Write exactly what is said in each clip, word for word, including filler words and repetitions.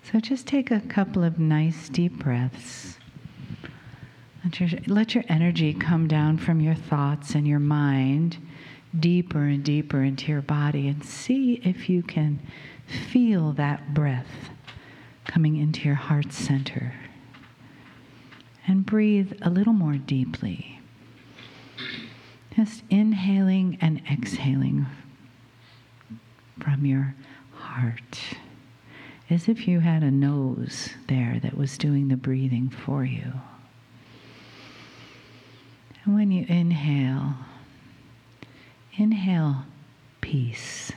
So just take a couple of nice deep breaths. Let your, let your energy come down from your thoughts and your mind deeper and deeper into your body, and see if you can feel that breath coming into your heart center. And breathe a little more deeply. Just inhaling and exhaling from your heart, as if you had a nose there that was doing the breathing for you. And when you inhale, inhale peace.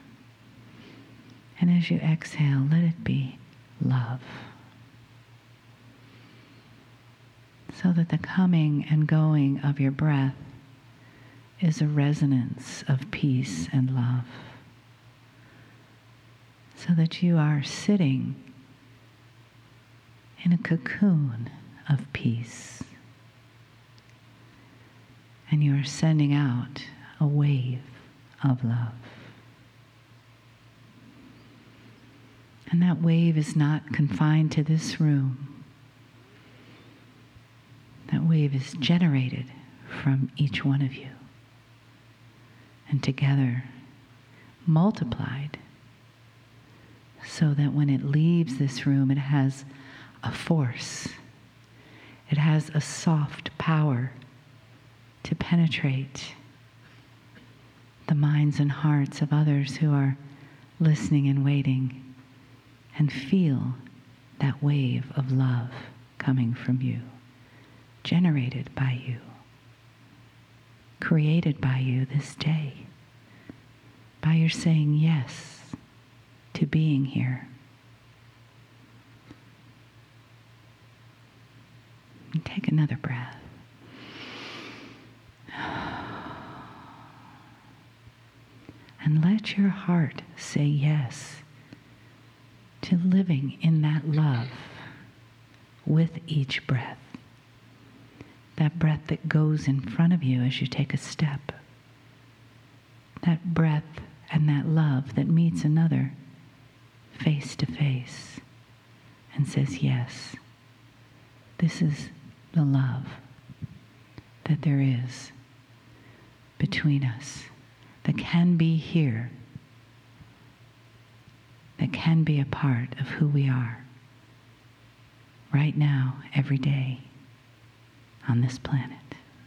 And as you exhale, let it be love. So that the coming and going of your breath is a resonance of peace and love. So that you are sitting in a cocoon of peace. And you are sending out a wave of love. And that wave is not confined to this room. That wave is generated from each one of you. And together, multiplied, so that when it leaves this room, it has a force. It has a soft power to penetrate the minds and hearts of others who are listening and waiting, and feel that wave of love coming from you, generated by you, created by you this day, by your saying yes to being here. And take another breath. And let your heart say yes to living in that love with each breath. That breath that goes in front of you as you take a step. That breath and that love that meets another face to face and says, yes, this is the love that there is between us, that can be here, that can be a part of who we are right now, every day on this planet.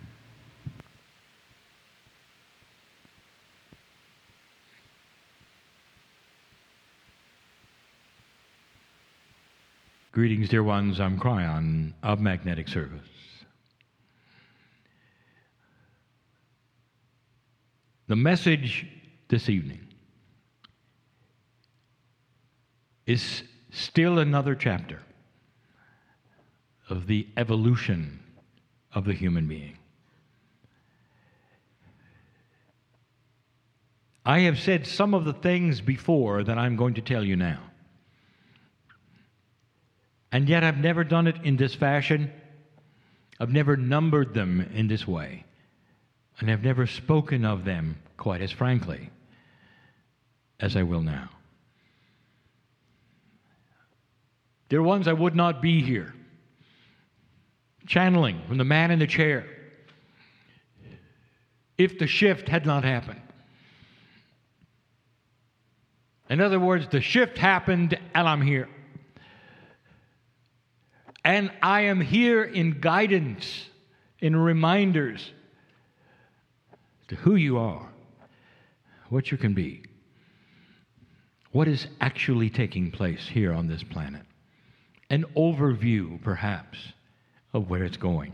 Greetings, dear ones. I'm Kryon of Magnetic Service. The message this evening is still another chapter of the evolution of the human being. I have said some of the things before that I'm going to tell you now. And yet I've never done it in this fashion. I've never numbered them in this way. And I've never spoken of them quite as frankly as I will now. Dear ones, I would not be here channeling from the man in the chair if the shift had not happened. In other words, the shift happened and I'm here. And I am here in guidance, in reminders to who you are, what you can be, what is actually taking place here on this planet, an overview, perhaps, of where it's going.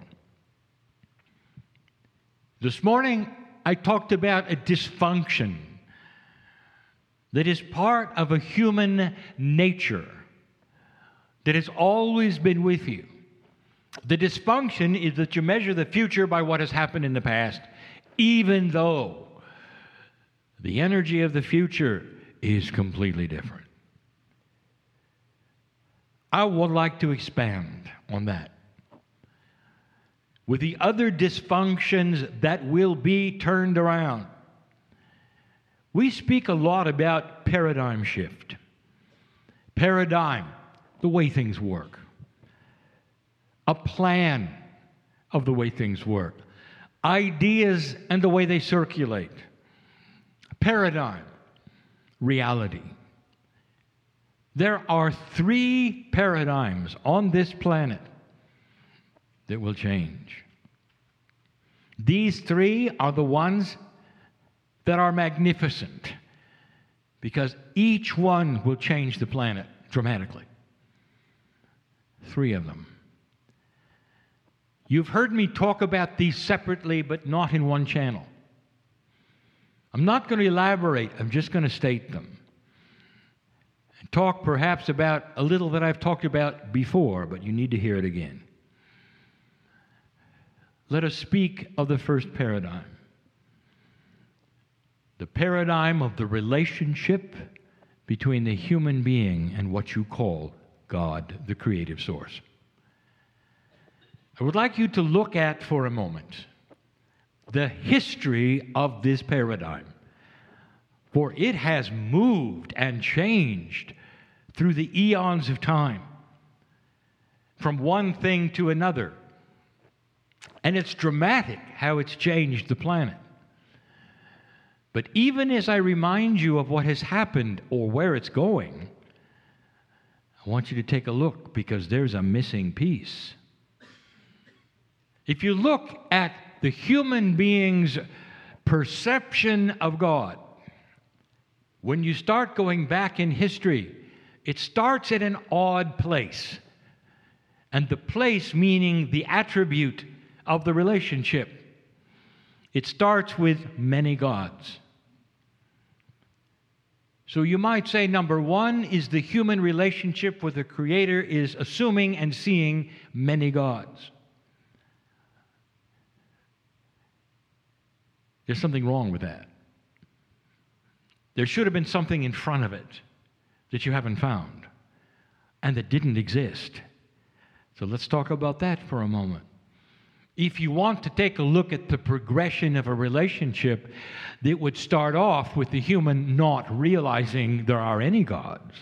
This morning, I talked about a dysfunction that is part of a human nature that has always been with you. The dysfunction is that you measure the future by what has happened in the past, even though the energy of the future is completely different. I would like to expand on that with the other dysfunctions that will be turned around. We speak a lot about paradigm shift. Paradigm, the way things work, a plan of the way things work, ideas and the way they circulate, paradigm, reality. There are three paradigms on this planet that will change. These three are the ones that are magnificent, because each one will change the planet dramatically. Three of them. You've heard me talk about these separately, but not in one channel. I'm not going to elaborate, I'm just going to state them. And talk perhaps about a little that I've talked about before, but you need to hear it again. Let us speak of the first paradigm. The paradigm of the relationship between the human being and what you call God, the creative source. I would like you to look at for a moment the history of this paradigm, for it has moved and changed through the eons of time, from one thing to another. And it's dramatic how it's changed the planet. But even as I remind you of what has happened or where it's going, I want you to take a look, because there's a missing piece. If you look at the human being's perception of God, when you start going back in history, it starts at an odd place. And the place meaning the attribute of the relationship. It starts with many gods. So you might say number one is the human relationship with the Creator is assuming and seeing many gods. There's something wrong with that. There should have been something in front of it that you haven't found and that didn't exist. So let's talk about that for a moment. If you want to take a look at the progression of a relationship, it would start off with the human not realizing there are any gods.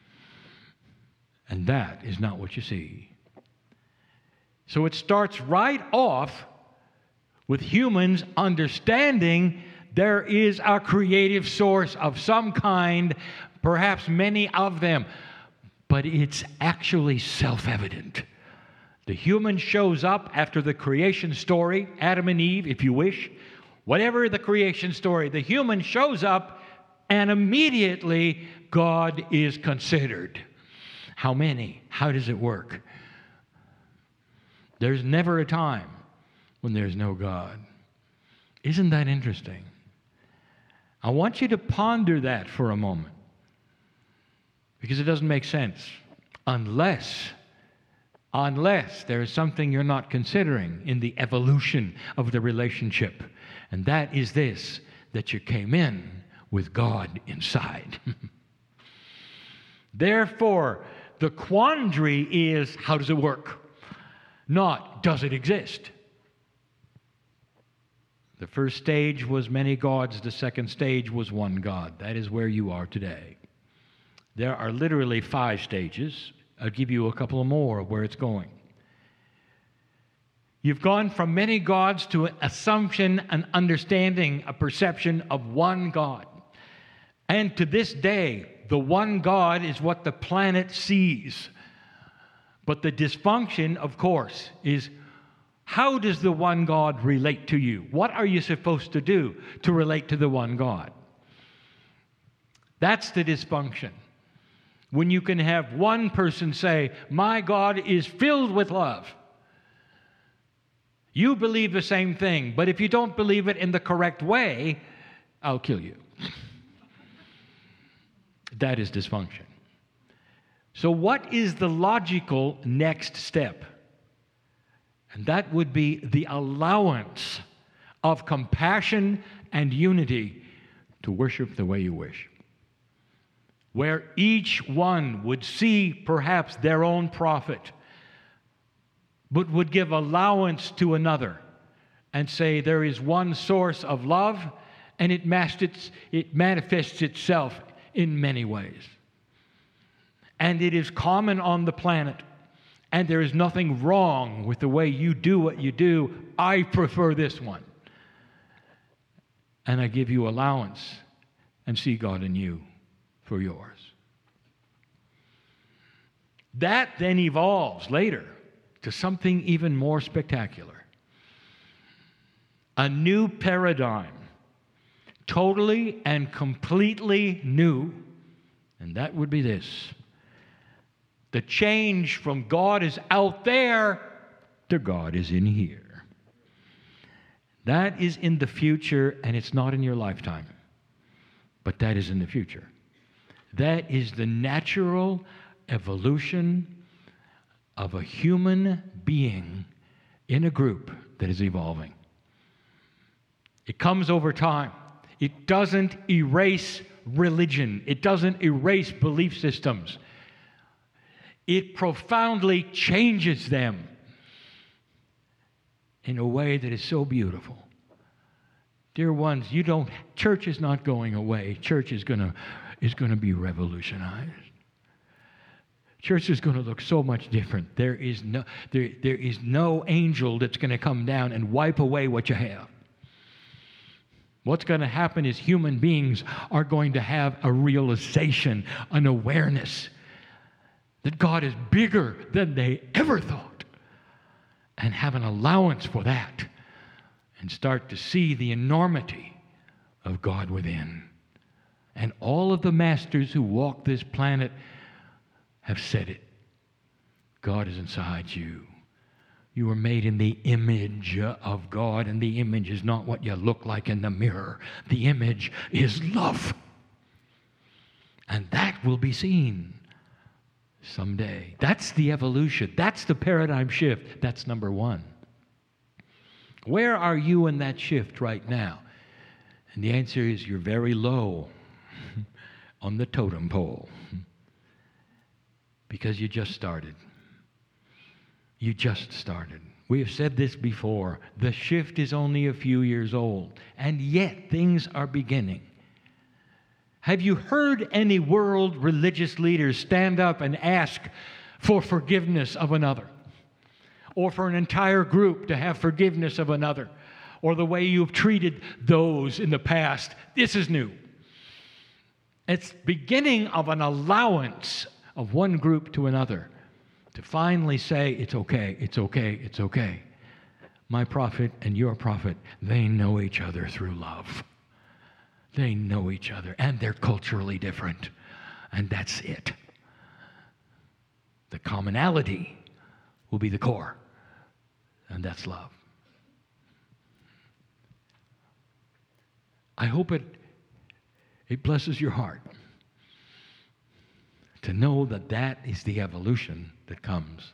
And that is not what you see. So it starts right off with humans understanding there is a creative source of some kind, perhaps many of them, but it's actually self-evident. The human shows up after the creation story, Adam and Eve, if you wish. Whatever the creation story, the human shows up and immediately God is considered. How many? How does it work? There's never a time when there's no God. Isn't that interesting? I want you to ponder that for a moment, because it doesn't make sense unless Unless there is something you're not considering in the evolution of the relationship. And that is this, that you came in with God inside. Therefore, the quandary is, how does it work? Not, does it exist? The first stage was many gods. The second stage was one God. That is where you are today. There are literally five stages. I'll give you a couple more of where it's going. You've gone from many gods to an assumption, an understanding, a perception of one God. And to this day, the one God is what the planet sees. But the dysfunction, of course, is how does the one God relate to you? What are you supposed to do to relate to the one God? That's the dysfunction. When you can have one person say, my God is filled with love. You believe the same thing, but if you don't believe it in the correct way, I'll kill you. That is dysfunction. So what is the logical next step? And that would be the allowance of compassion and unity to worship the way you wish, where each one would see perhaps their own profit, but would give allowance to another and say there is one source of love, and it manifests itself in many ways. and it is common on the planet, and there is nothing wrong with the way you do what you do. I prefer this one. And I give you allowance and see God in you for yours. That then evolves later to something even more spectacular. A new paradigm, totally and completely new, and that would be this. The change from God is out there to God is in here. That is in the future, and it's not in your lifetime. But that is in the future. That is the natural evolution of a human being in a group that is evolving. It comes over time. It doesn't erase religion. It doesn't erase belief systems. It profoundly changes them in a way that is so beautiful. Dear ones, you don't, church is not going away. Church is going to is going to be revolutionized. Church is going to look so much different. There is no there, there is no angel that's going to come down and wipe away what you have. What's going to happen is human beings are going to have a realization, an awareness that God is bigger than they ever thought, and have an allowance for that, and start to see the enormity of God within. And all of the masters who walk this planet have said it. God is inside you. You were made in the image of God, and the image is not what you look like in the mirror. The image is love. And that will be seen someday. That's the evolution. That's the paradigm shift. That's number one. Where are you in that shift right now? And the answer is you're very low on the totem pole because you just started. You just started. We have said this before. The shift is only a few years old, and yet things are beginning. Have you heard any world religious leaders stand up and ask for forgiveness of another? Or for an entire group to have forgiveness of another? Or the way you've treated those in the past? This is new. It's beginning of an allowance of one group to another to finally say, it's okay, it's okay, it's okay. My prophet and your prophet, they know each other through love. They know each other, and they're culturally different. And that's it. The commonality will be the core, and that's love. I hope it, it blesses your heart to know that that is the evolution that comes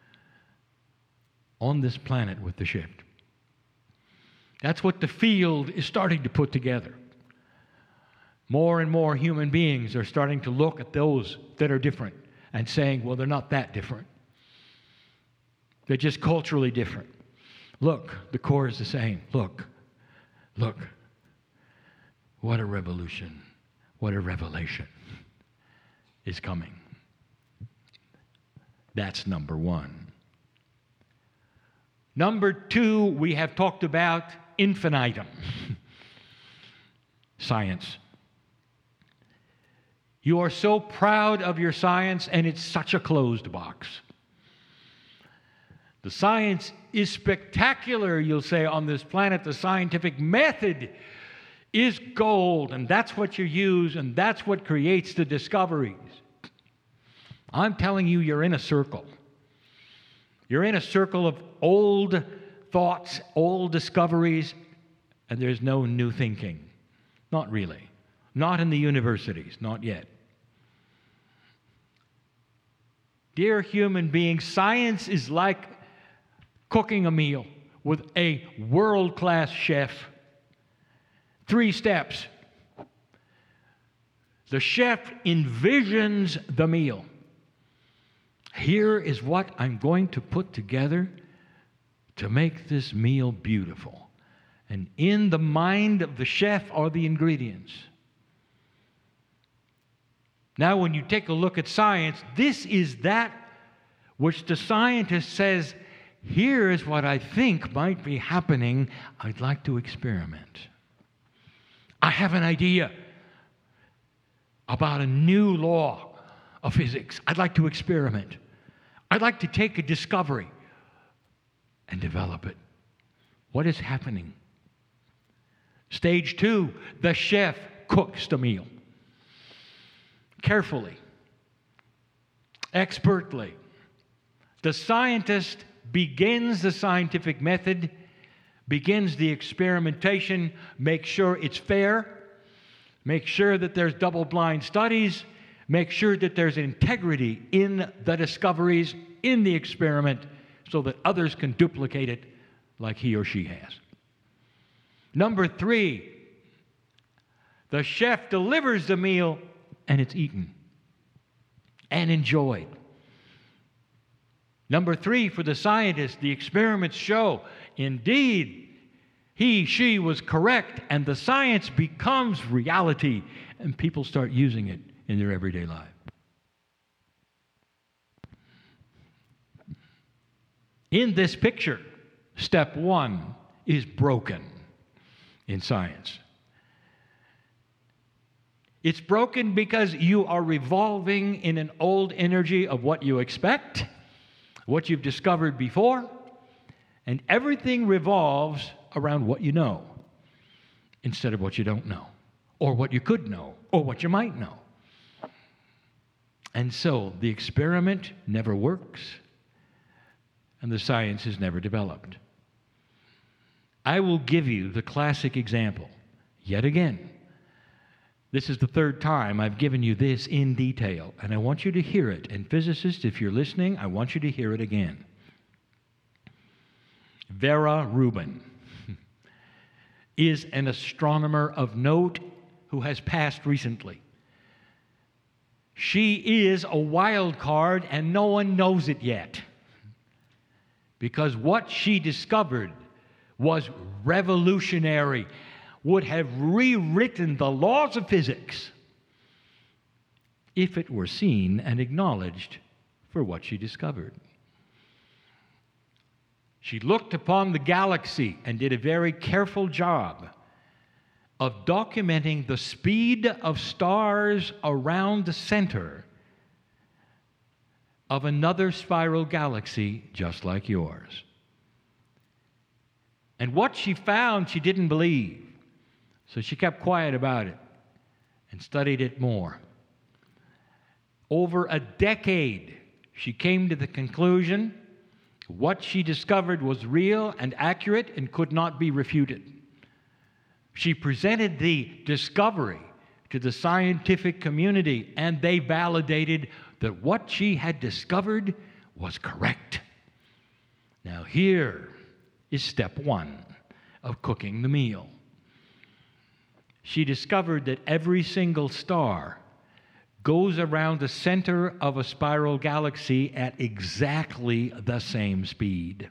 on this planet with the shift. That's what the field is starting to put together. More and more human beings are starting to look at those that are different and saying, well, they're not that different. They're just culturally different. Look, the core is the same. Look, look. What a revolution. What a revelation is coming. That's number one. Number two, we have talked about infinitum. Science. You are so proud of your science, and it's such a closed box. The science is spectacular, you'll say, on this planet. The scientific method is gold, and that's what you use, and that's what creates the discoveries. I'm telling you, you're in a circle. You're in a circle of old thoughts, old discoveries, and there's no new thinking. Not really. Not in the universities, not yet. Dear human beings, science is like cooking a meal with a world-class chef. Three steps. The chef envisions the meal. Here is what I'm going to put together to make this meal beautiful. And in the mind of the chef are the ingredients. Now, when you take a look at science, this is that which the scientist says, here's what I think might be happening. I'd like to experiment. I have an idea about a new law of physics. I'd like to experiment. I'd like to take a discovery and develop it. What is happening? Stage two, the chef cooks the meal. Carefully, expertly. The scientist begins the scientific method, begins the experimentation, makes sure it's fair, make sure that there's double-blind studies, make sure that there's integrity in the discoveries, in the experiment, so that others can duplicate it like he or she has. Number three, the chef delivers the meal and it's eaten and enjoyed. Number three, for the scientist, the experiments show, indeed, he, she was correct, and the science becomes reality, and people start using it in their everyday life. In this picture, step one is broken in science. It's broken because you are revolving in an old energy of what you expect, what you've discovered before, and everything revolves around what you know instead of what you don't know, or what you could know, or what you might know. And so the experiment never works, and the science is never developed. I will give you the classic example, yet again. This is the third time I've given you this in detail, and I want you to hear it. And physicists, if you're listening, I want you to hear it again. Vera Rubin is an astronomer of note who has passed recently. She is a wild card, and no one knows it yet, because what she discovered was revolutionary, would have rewritten the laws of physics if it were seen and acknowledged for what she discovered. She looked upon the galaxy and did a very careful job of documenting the speed of stars around the center of another spiral galaxy just like yours. And what she found, she didn't believe. So she kept quiet about it and studied it more. Over a decade, she came to the conclusion what she discovered was real and accurate and could not be refuted. She presented the discovery to the scientific community, and they validated that what she had discovered was correct. Now here is step one of cooking the meal. She discovered that every single star goes around the center of a spiral galaxy at exactly the same speed.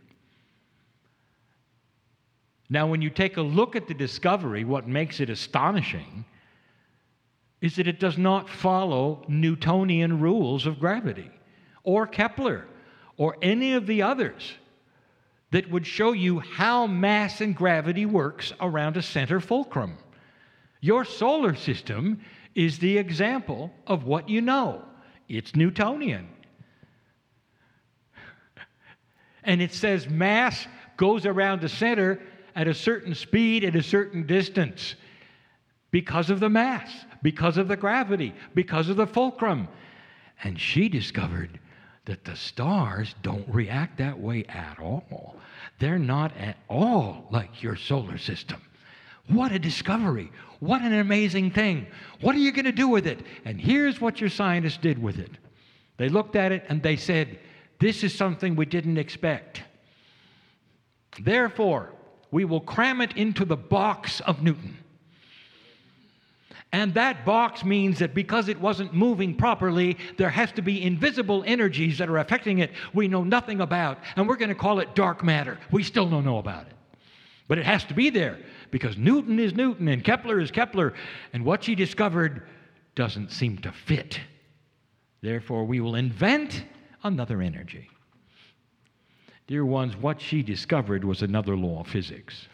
Now, when you take a look at the discovery, what makes it astonishing is that it does not follow Newtonian rules of gravity, or Kepler, or any of the others that would show you how mass and gravity works around a center fulcrum. Your solar system is the example of what you know. It's Newtonian. And it says mass goes around the center at a certain speed at a certain distance because of the mass, because of the gravity, because of the fulcrum. And she discovered that the stars don't react that way at all. They're not at all like your solar system. What a discovery. What an amazing thing. What are you going to do with it? And here's what your scientists did with it. They looked at it and they said, this is something we didn't expect. Therefore, we will cram it into the box of Newton. And that box means that because it wasn't moving properly, there has to be invisible energies that are affecting it we know nothing about, and we're going to call it dark matter. We still don't know about it. But it has to be there because Newton is Newton and Kepler is Kepler, and what she discovered doesn't seem to fit Therefore, we will invent another energy. Dear ones, what she discovered was another law of physics.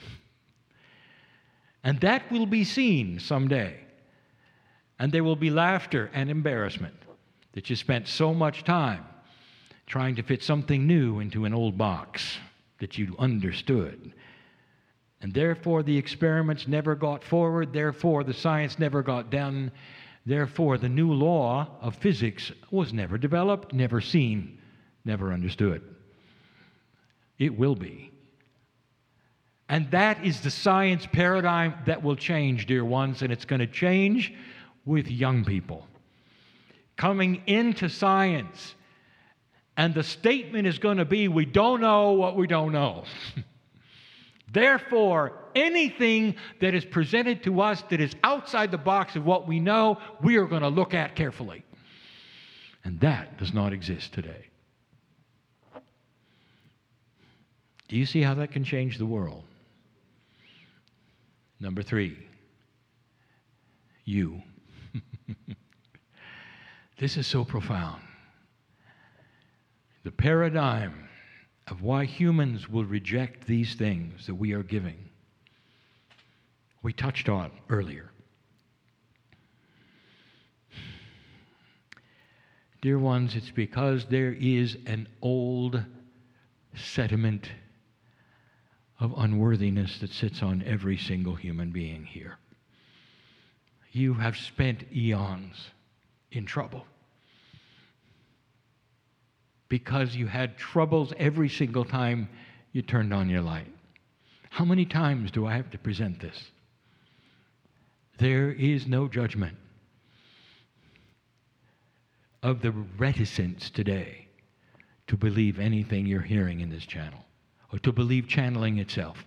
And that will be seen someday. And there will be laughter and embarrassment that you spent so much time trying to fit something new into an old box that you understood. And therefore the experiments never got forward, therefore the science never got done, therefore the new law of physics was never developed, never seen, never understood. It will be. And that is the science paradigm that will change, dear ones, and it's going to change with young people coming into science. And the statement is going to be, we don't know what we don't know. Therefore, anything that is presented to us that is outside the box of what we know, we are going to look at carefully. And that does not exist today. Do you see how that can change the world? Number three, you. This is so profound. The paradigm of why humans will reject these things that we are giving, we touched on earlier. Dear ones, it's because there is an old sediment of unworthiness that sits on every single human being here. You have spent eons in trouble because you had troubles every single time you turned on your light. How many times do I have to present this? There is no judgment of the reticence today to believe anything you're hearing in this channel, or to believe channeling itself.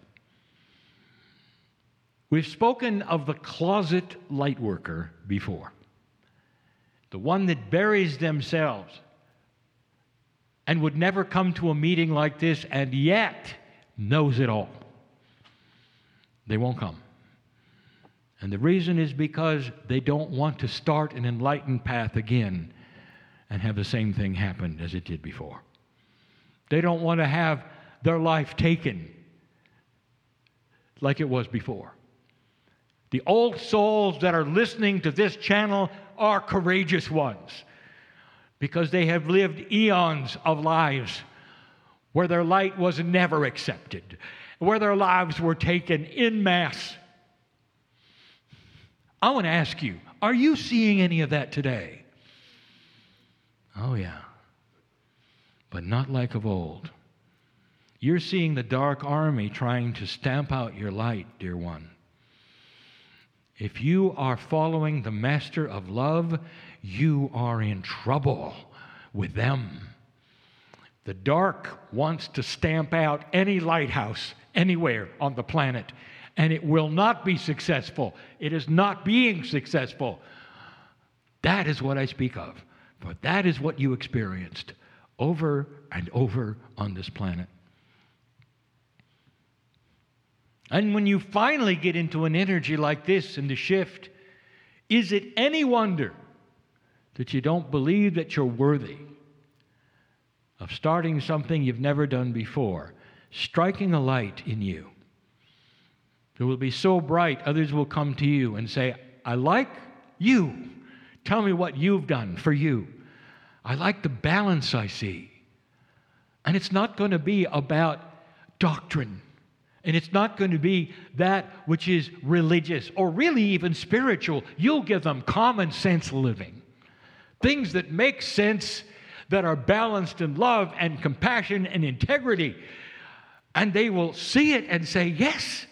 We've spoken of the closet light worker before, the one that buries themselves and would never come to a meeting like this and yet knows it all. They won't come. And the reason is because they don't want to start an enlightened path again and have the same thing happen as it did before. They don't want to have their life taken like it was before. The old souls that are listening to this channel are courageous ones because they have lived eons of lives where their light was never accepted, where their lives were taken en masse. I want to ask you, are you seeing any of that today? Oh, yeah. But not like of old. You're seeing the dark army trying to stamp out your light, dear one. If you are following the master of love, you are in trouble with them. The dark wants to stamp out any lighthouse anywhere on the planet, and it will not be successful. It is not being successful. That is what I speak of, for that is what you experienced over and over on this planet. And when you finally get into an energy like this and the shift, is it any wonder that you don't believe that you're worthy of starting something you've never done before, striking a light in you? It will be so bright, others will come to you and say, I like you. Tell me what you've done for you. I like the balance I see. And it's not going to be about doctrine. And it's not going to be that which is religious or really even spiritual. You'll give them common sense living. Things that make sense, that are balanced in love and compassion and integrity. And they will see it and say, yes,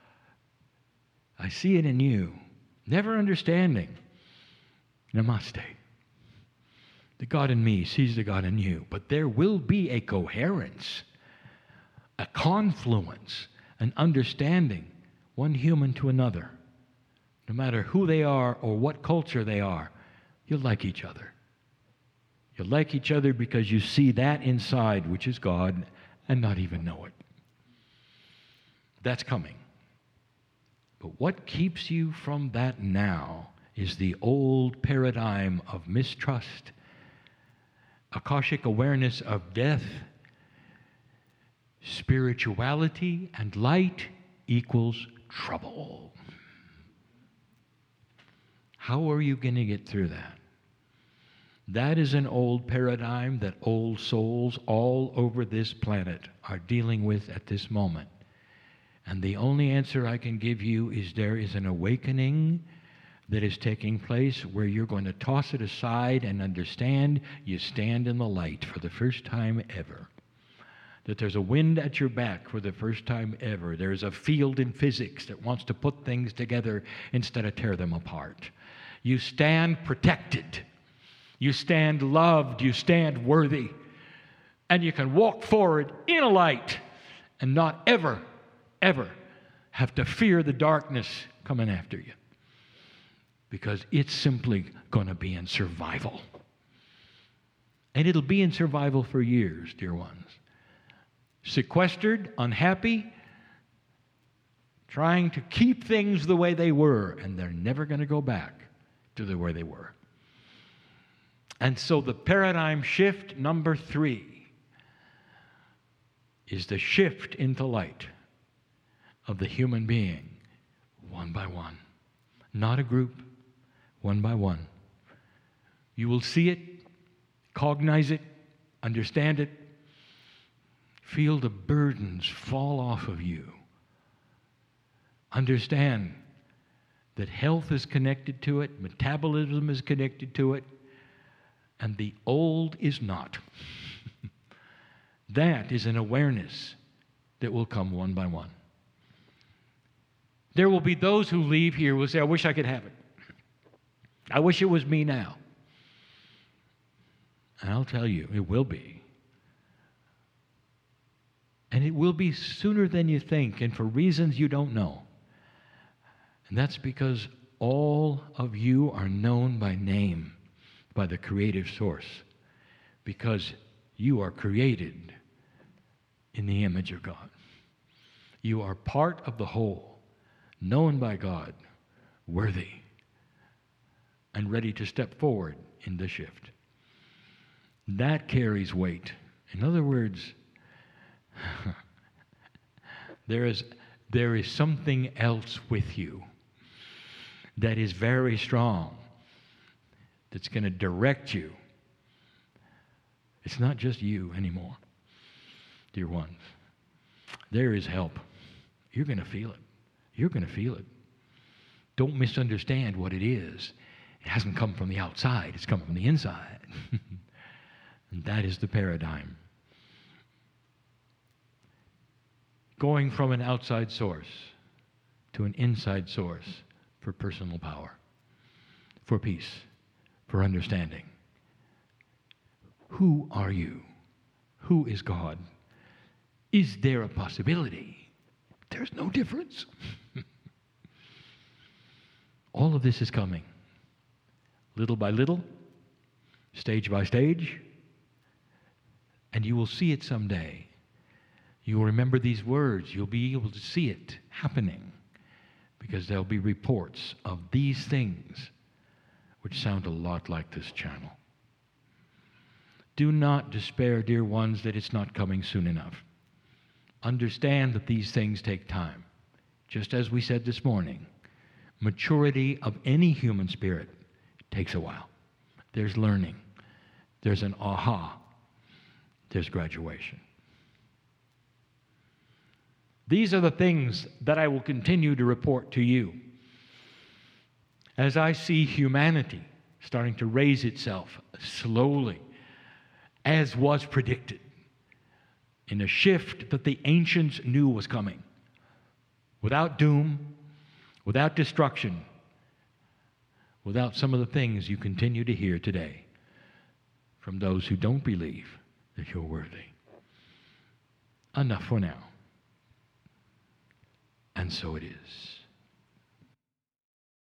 I see it in you. Never understanding. Namaste. The God in me sees the God in you. But there will be a coherence, a confluence, an understanding, one human to another. No matter who they are or what culture they are, you'll like each other. You'll like each other because you see that inside, which is God, and not even know it. That's coming. But what keeps you from that now is the old paradigm of mistrust Akashic awareness of death, spirituality and light equals trouble. How are you going to get through that? That is an old paradigm that old souls all over this planet are dealing with at this moment. And the only answer I can give you is there is an awakening that is taking place where you're going to toss it aside and understand you stand in the light for the first time ever. That there's a wind at your back for the first time ever. There's a field in physics that wants to put things together instead of tear them apart. You stand protected. You stand loved. You stand worthy. And you can walk forward in a light and not ever, ever have to fear the darkness coming after you. Because it's simply going to be in survival. And it'll be in survival for years, dear ones. Sequestered, unhappy, trying to keep things the way they were, and they're never going to go back to the way they were. And so the paradigm shift number three is the shift into light of the human being, one by one. Not a group, one by one. You will see it, cognize it, understand it, feel the burdens fall off of you. Understand that health is connected to it, metabolism is connected to it, and the old is not. That is an awareness that will come one by one. There will be those who leave here who will say, I wish I could have it. I wish it was me now. And I'll tell you, it will be. And it will be sooner than you think, and for reasons you don't know. And that's because all of you are known by name, by the creative source, because you are created in the image of God. You are part of the whole, known by God, worthy, and ready to step forward in the shift. That carries weight. In other words, there is, there is something else with you that is very strong, that's going to direct you. It's not just you anymore, dear ones. There is help. You're going to feel it. You're going to feel it. Don't misunderstand what it is. It hasn't come from the outside. It's come from the inside. And that is the paradigm. Going from an outside source to an inside source for personal power, for peace, for understanding. Who are you? Who is God? Is there a possibility? There's no difference. All of this is coming. Little by little, stage by stage, and you will see it someday. You will remember these words. You'll be able to see it happening because there'll be reports of these things which sound a lot like this channel. Do not despair, dear ones, that it's not coming soon enough. Understand that these things take time. Just as we said this morning, maturity of any human spirit takes a while. There's learning. There's an aha. There's graduation. These are the things that I will continue to report to you. As I see humanity starting to raise itself slowly, as was predicted, in a shift that the ancients knew was coming, without doom, without destruction, without some of the things you continue to hear today from those who don't believe that you're worthy. Enough for now. And so it is.